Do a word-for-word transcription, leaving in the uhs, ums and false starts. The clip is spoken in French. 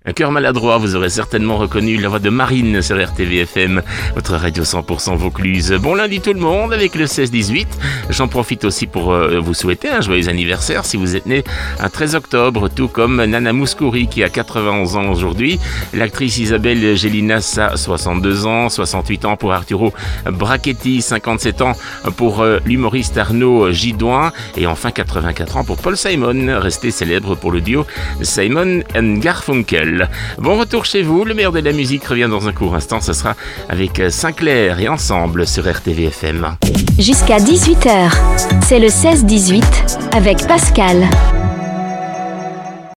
Un cœur maladroit, vous aurez certainement reconnu la voix de Marine sur R T V F M, votre radio cent pour cent Vaucluse. Bon lundi tout le monde avec le seize dix-huit. J'en profite aussi pour euh, vous souhaiter un joyeux anniversaire si vous êtes né un treize octobre, tout comme Nana Mouskouri qui a quatre-vingt-onze ans aujourd'hui. L'actrice Isabelle Gélinas a soixante-deux ans, soixante-huit ans pour Arturo Brachetti, cinquante-sept ans pour euh, l'humoriste Arnaud Gidouin et enfin quatre-vingt-quatre ans pour Paul Simon, resté célèbre pour le duo Simon and Garfunkel. Bon retour chez vous, le meilleur de la musique revient dans un court instant, ce sera avec Sinclair et Ensemble sur R T V F M. Jusqu'à dix-huit heures, c'est le seize dix-huit avec Pascal.